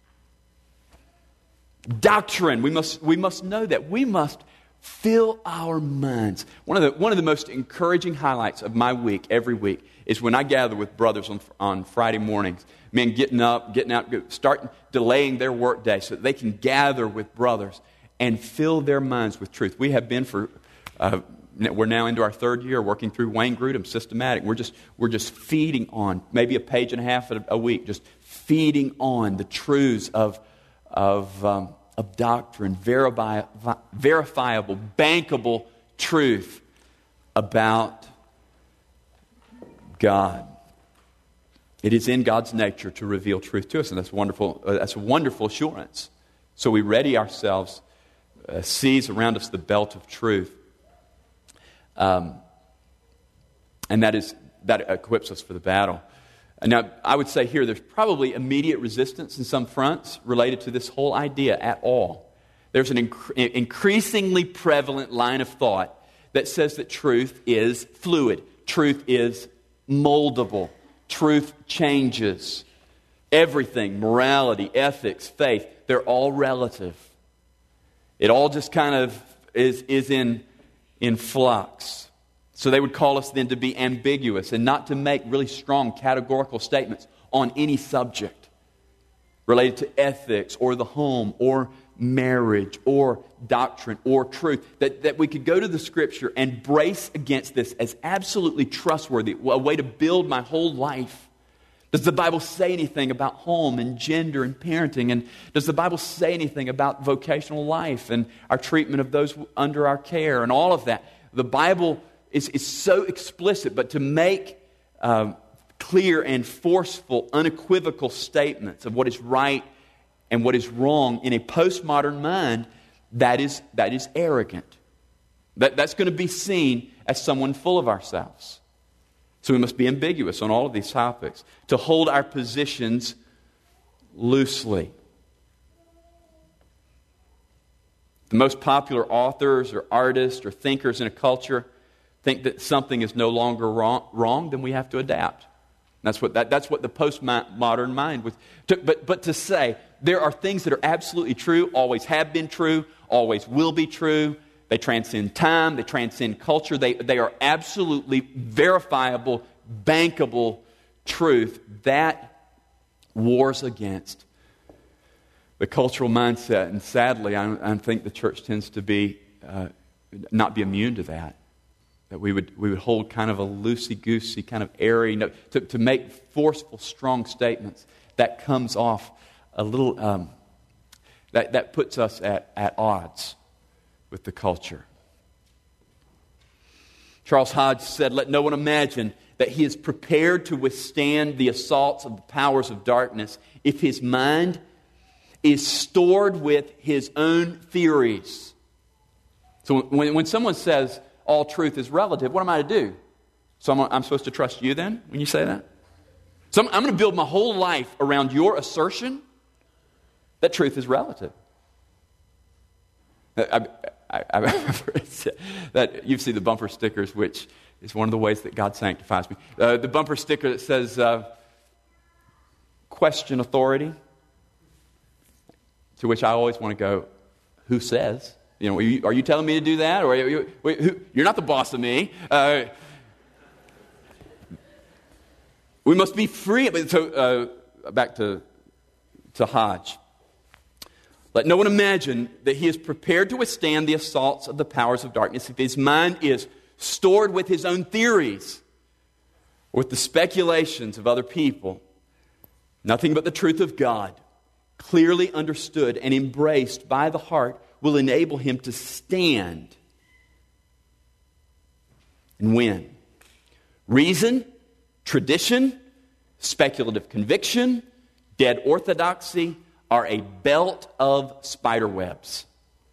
Speaker 1: Doctrine, we must know that. We must fill our minds. One of the most encouraging highlights of my week, every week, is when I gather with brothers on Friday mornings. Men getting out, starting delaying their work day so that they can gather with brothers and fill their minds with truth. We have been we're now into our third year working through Wayne Grudem systematic. We're just feeding on maybe a page and a half a week, just feeding on the truths of doctrine, verifiable, bankable truth about God. It is in God's nature to reveal truth to us, and that's wonderful. That's a wonderful assurance. So we ready ourselves, seize around us the belt of truth, and that equips us for the battle. Now, I would say here, there's probably immediate resistance in some fronts related to this whole idea at all. There's an increasingly prevalent line of thought that says that truth is fluid. Truth is moldable. Truth changes. Everything, morality, ethics, faith, they're all relative. It all just kind of is in flux. So they would call us then to be ambiguous and not to make really strong categorical statements on any subject. related to ethics or the home or marriage or doctrine or truth, that we could go to the Scripture and brace against this as absolutely trustworthy, a way to build my whole life. Does the Bible say anything about home and gender and parenting? And does the Bible say anything about vocational life and our treatment of those under our care and all of that? The Bible is so explicit, but to make clear and forceful, unequivocal statements of what is right and what is wrong in a postmodern mind, that is arrogant. That's going to be seen as someone full of ourselves. So we must be ambiguous on all of these topics, to hold our positions loosely. The most popular authors or artists or thinkers in a culture think that something is no longer wrong, then we have to adapt. That's what the postmodern mind was. But to say there are things that are absolutely true, always have been true, always will be true. They transcend time, they transcend culture. They are absolutely verifiable, bankable truth. That wars against the cultural mindset. And sadly, I think the church tends to be not be immune to that. That we would hold kind of a loosey-goosey, kind of airy, to make forceful, strong statements. That comes off a little, that puts us at odds with the culture. Charles Hodge said, "Let no one imagine that he is prepared to withstand the assaults of the powers of darkness if his mind is stored with his own theories." So when someone says all truth is relative, what am I to do? So I'm supposed to trust you then when you say that? So I'm going to build my whole life around your assertion that truth is relative. That you've seen the bumper stickers, which is one of the ways that God sanctifies me. The bumper sticker that says, question authority, to which I always want to go, who says? Are you telling me to do that? Or you're not the boss of me. We must be free. So back to Hodge. Let no one imagine that he is prepared to withstand the assaults of the powers of darkness if his mind is stored with his own theories or with the speculations of other people. Nothing but the truth of God, clearly understood and embraced by the heart, will enable him to stand and win. Reason, tradition, speculative conviction, dead orthodoxy are a belt of spider webs.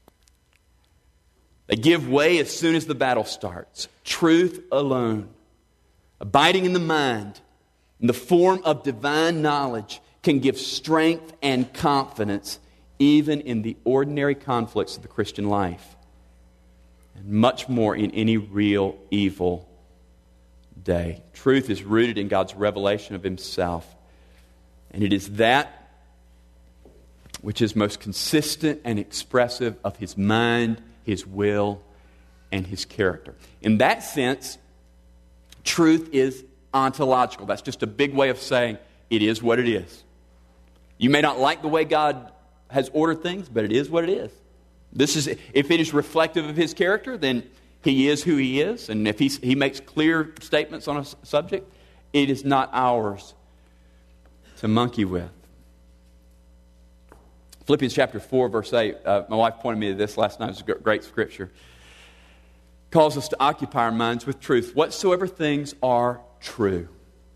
Speaker 1: They give way as soon as the battle starts. Truth alone, abiding in the mind, in the form of divine knowledge, can give strength and confidence even in the ordinary conflicts of the Christian life, and much more in any real evil day. Truth is rooted in God's revelation of Himself, and it is that which is most consistent and expressive of His mind, His will, and His character. In that sense, truth is ontological. That's just a big way of saying it is what it is. You may not like the way God has ordered things, but it is what it is. If it is reflective of His character, then He is who He is. And if He makes clear statements on a subject, it is not ours to monkey with. Philippians chapter 4, verse 8. My wife pointed me to this last night. It's a great scripture. Calls us to occupy our minds with truth. Whatsoever things are true.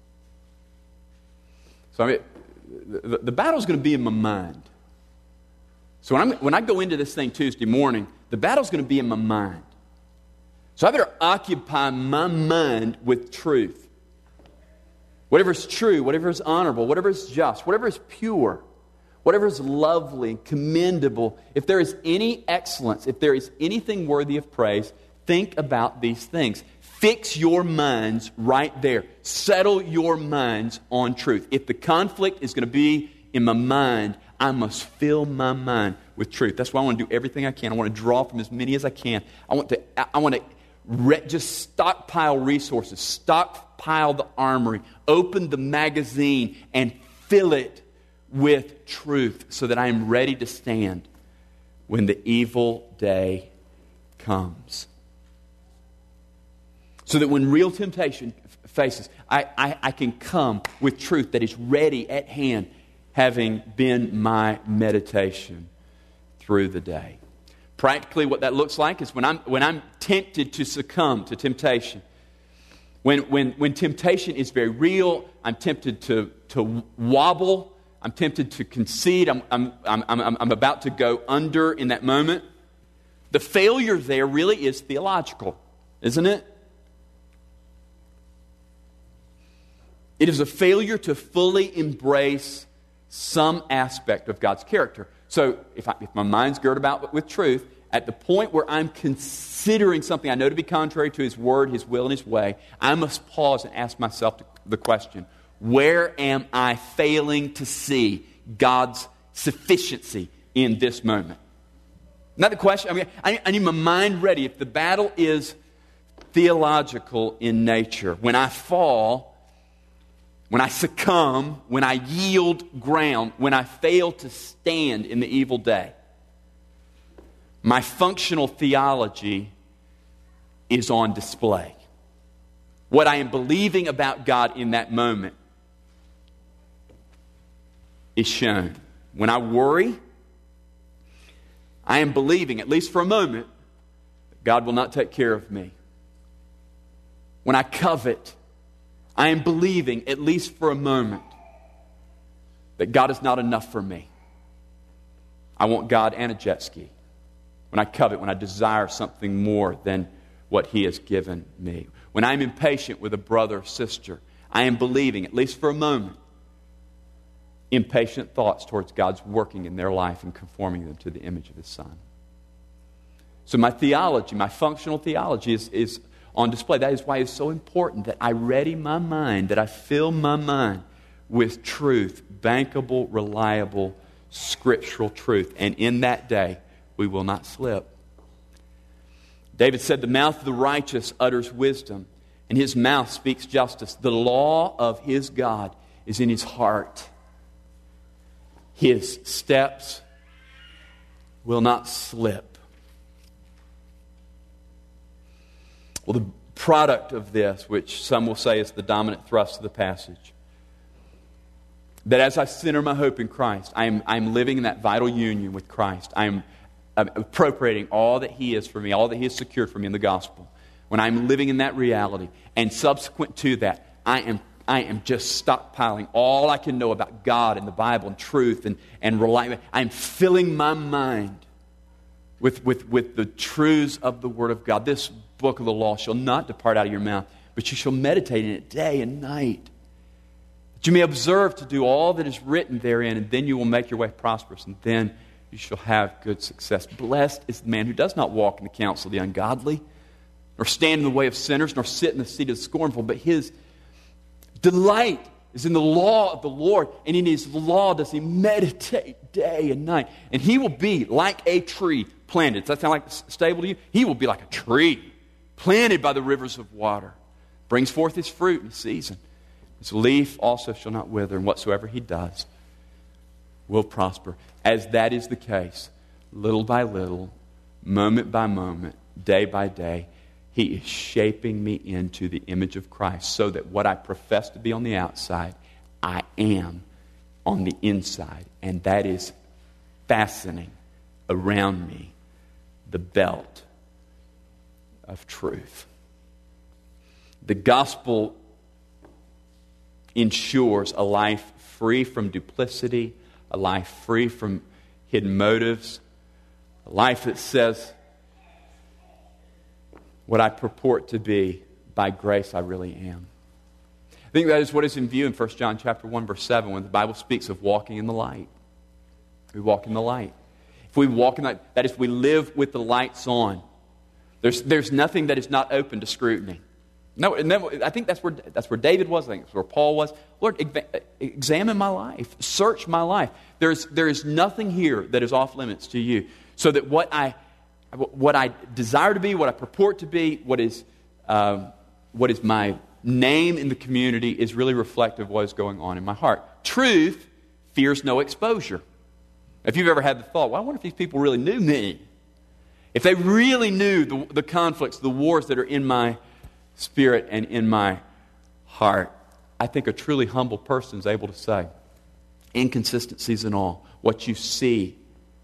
Speaker 1: So the battle's going to be in my mind. So when I go into this thing Tuesday morning, the battle's going to be in my mind. So I better occupy my mind with truth. Whatever is true, whatever is honorable, whatever is just, whatever is pure, whatever is lovely, commendable, if there is any excellence, if there is anything worthy of praise, think about these things. Fix your minds right there. Settle your minds on truth. If the conflict is going to be in my mind, I must fill my mind with truth. That's why I want to do everything I can. I want to draw from as many as I can. I want to just stockpile resources, stockpile the armory, open the magazine, and fill it with truth so that I am ready to stand when the evil day comes. So that when real temptation faces, I can come with truth that is ready at hand, having been my meditation through the day. Practically what that looks like is when I'm tempted to succumb to temptation. When temptation is very real, I'm tempted to wobble. I'm tempted to concede. I'm about to go under in that moment. The failure there really is theological, isn't it? It is a failure to fully embrace some aspect of God's character. So if my mind's girded about with truth, at the point where I'm considering something I know to be contrary to His Word, His will, and His way, I must pause and ask myself the question, where am I failing to see God's sufficiency in this moment? Not the question. I need my mind ready. If the battle is theological in nature, when I fall, when I succumb, when I yield ground, when I fail to stand in the evil day, my functional theology is on display. What I am believing about God in that moment is shown. When I worry, I am believing, at least for a moment, that God will not take care of me. When I covet, I am believing, at least for a moment, that God is not enough for me. I want God and a jet ski. When I covet, when I desire something more than what He has given me. When I'm impatient with a brother or sister, I am believing, at least for a moment, impatient thoughts towards God's working in their life and conforming them to the image of His Son. So my theology, my functional theology is on display. That is why it's so important that I ready my mind, that I fill my mind with truth, bankable, reliable, scriptural truth. And in that day, we will not slip. David said, the mouth of the righteous utters wisdom, and his mouth speaks justice. The law of his God is in his heart. His steps will not slip. Well, the product of this, which some will say is the dominant thrust of the passage, that as I center my hope in Christ, I'm living in that vital union with Christ. I'm appropriating all that He is for me, all that He has secured for me in the gospel. When I'm living in that reality, and subsequent to that, I am just stockpiling all I can know about God and the Bible and truth and relying. I'm filling my mind with the truths of the Word of God. This book of the law shall not depart out of your mouth, but you shall meditate in it day and night, that you may observe to do all that is written therein, and then you will make your way prosperous, and then you shall have good success. Blessed is the man who does not walk in the counsel of the ungodly, nor stand in the way of sinners, nor sit in the seat of the scornful, but his delight is in the law of the Lord, and in His law does he meditate day and night. And he will be like a tree planted. Does that sound like stable to you? He will be like a tree planted by the rivers of water, brings forth his fruit in season. His leaf also shall not wither, and whatsoever he does will prosper. As that is the case, little by little, moment by moment, day by day, He is shaping me into the image of Christ so that what I profess to be on the outside, I am on the inside. And that is fastening around me the belt of truth. The gospel ensures a life free from duplicity, a life free from hidden motives, a life that says, what I purport to be, by grace I really am. I think that is what is in view in 1 John chapter 1, verse 7, when the Bible speaks of walking in the light. We walk in the light. If we walk in the light, that is, we live with the lights on. There's nothing that is not open to scrutiny. No, and then I think that's where David was. I think that's where Paul was. Lord, examine my life. Search my life. There is nothing here that is off limits to you. So that what I desire to be, what I purport to be, what is my name in the community is really reflective of what is going on in my heart. Truth fears no exposure. If you've ever had the thought, well, I wonder if these people really knew me. If they really knew the conflicts, the wars that are in my spirit and in my heart, I think a truly humble person is able to say, inconsistencies and all, what you see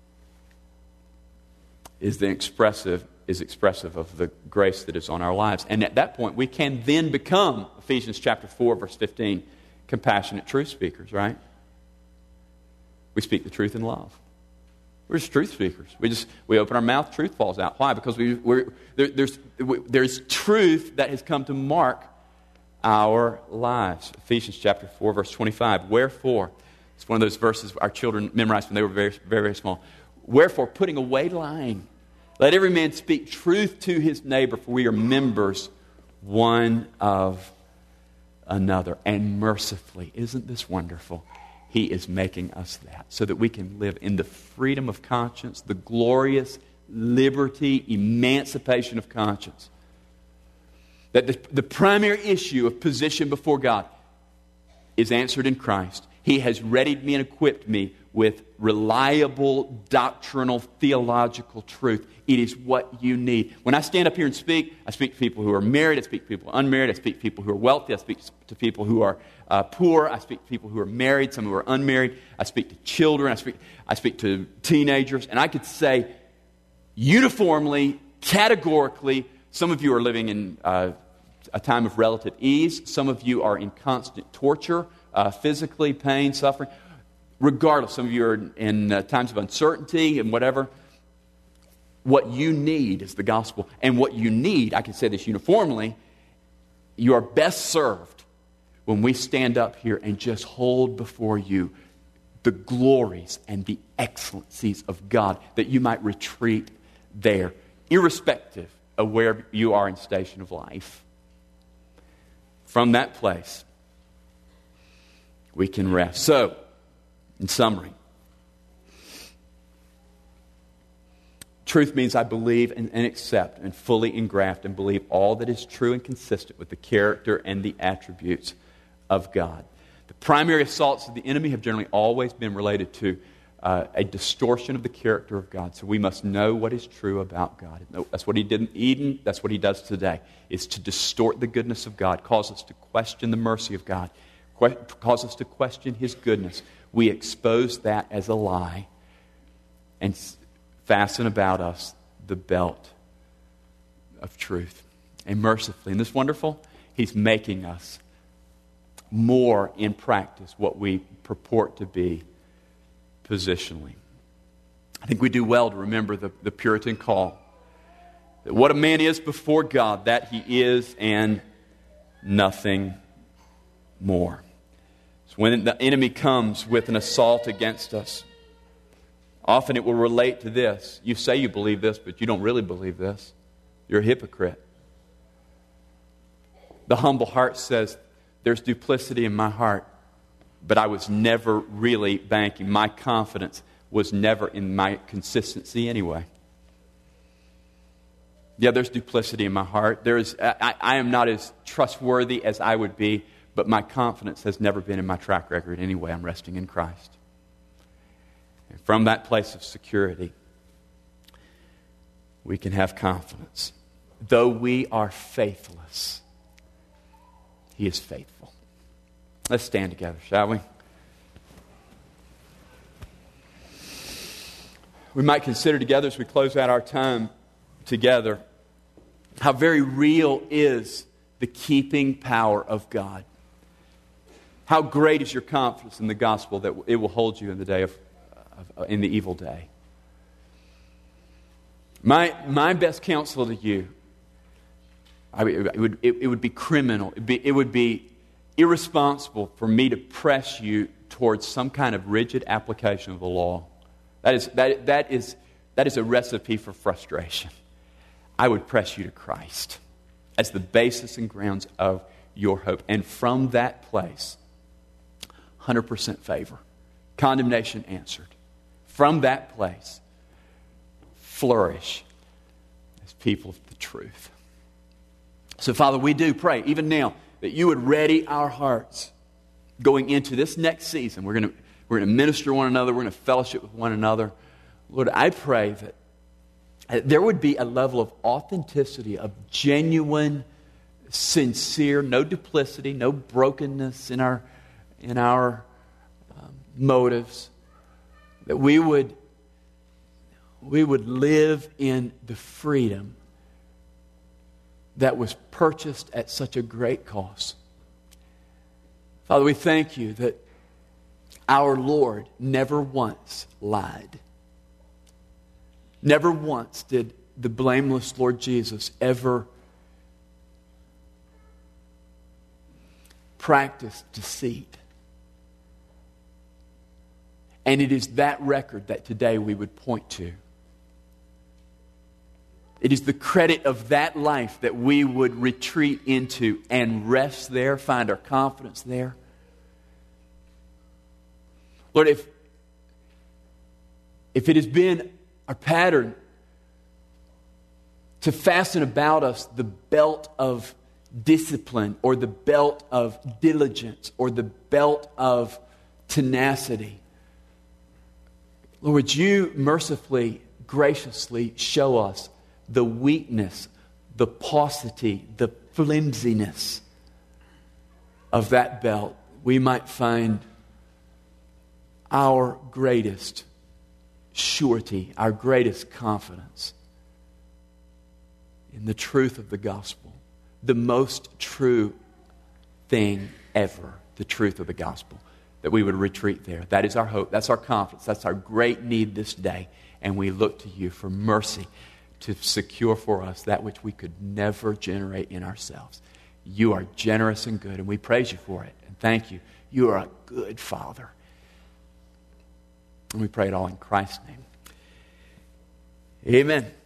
Speaker 1: is expressive of the grace that is on our lives. And at that point, we can then become, Ephesians chapter 4, verse 15, compassionate truth speakers, right? We speak the truth in love. We're just truth speakers. We open our mouth, truth falls out. Why? Because there's truth that has come to mark our lives. Ephesians chapter 4, verse 25. Wherefore, it's one of those verses our children memorized when they were very, very, very small. Wherefore, putting away lying, let every man speak truth to his neighbor, for we are members one of another. And mercifully, isn't this wonderful? He is making us that so that we can live in the freedom of conscience, the glorious liberty, emancipation of conscience. That the primary issue of position before God is answered in Christ. He has readied me and equipped me with reliable doctrinal, theological truth. It is what you need. When I stand up here and speak, I speak to people who are married, I speak to people unmarried, I speak to people who are wealthy, I speak to people who are poor, I speak to people who are married, some who are unmarried, I speak to children, I speak to teenagers, and I could say uniformly, categorically, some of you are living in a time of relative ease, some of you are in constant torture, physically, pain, suffering. Regardless, some of you are in times of uncertainty and whatever. What you need is the gospel. And what you need, I can say this uniformly, you are best served when we stand up here and just hold before you the glories and the excellencies of God, that you might retreat there, irrespective of where you are in station of life. From that place, we can rest. So, in summary, truth means I believe and accept and fully engraft and believe all that is true and consistent with the character and the attributes of God. The primary assaults of the enemy have generally always been related to a distortion of the character of God. So we must know what is true about God. That's what he did in Eden. That's what he does today, is to distort the goodness of God, cause us to question the mercy of God, cause us to question his goodness. We expose that as a lie and fasten about us the belt of truth. And mercifully, and this is wonderful, he's making us more in practice what we purport to be positionally. I think we do well to remember the Puritan call, that what a man is before God, that he is and nothing more. So when the enemy comes with an assault against us, often it will relate to this. You say you believe this, but you don't really believe this. You're a hypocrite. The humble heart says, there's duplicity in my heart, but I was never really banking. My confidence was never in my consistency anyway. Yeah, there's duplicity in my heart. I am not as trustworthy as I would be, but my confidence has never been in my track record anyway. I'm resting in Christ. And from that place of security, we can have confidence. Though we are faithless, he is faithful. Let's stand together, shall we? We might consider together as we close out our time together how very real is the keeping power of God. How great is your confidence in the gospel that it will hold you in the day in the evil day. My best counsel to you, it would be criminal. It would be irresponsible for me to press you towards some kind of rigid application of the law. That is a recipe for frustration. I would press you to Christ as the basis and grounds of your hope. And from that place, 100% favor. Condemnation answered. From that place, flourish as people of the truth. So, Father, we do pray, even now, that you would ready our hearts going into this next season. We're We're going to minister to one another. We're going to fellowship with one another. Lord, I pray that there would be a level of authenticity, of genuine, sincere, no duplicity, no brokenness in our motives. That we would live in the freedom that was purchased at such a great cost. Father, we thank you that our Lord never once lied. Never once did the blameless Lord Jesus ever practice deceit. And it is that record that today we would point to. It is the credit of that life that we would retreat into and rest there, find our confidence there. Lord, if it has been our pattern to fasten about us the belt of discipline or the belt of diligence or the belt of tenacity, Lord, would you mercifully, graciously show us the weakness, the paucity, the flimsiness of that belt? We might find our greatest surety, our greatest confidence in the truth of the gospel, the most true thing ever, the truth of the gospel, that we would retreat there. That is our hope. That's our confidence. That's our great need this day. And we look to you for mercy to secure for us that which we could never generate in ourselves. You are generous and good, and we praise you for it. And thank you. You are a good Father. And we pray it all in Christ's name. Amen.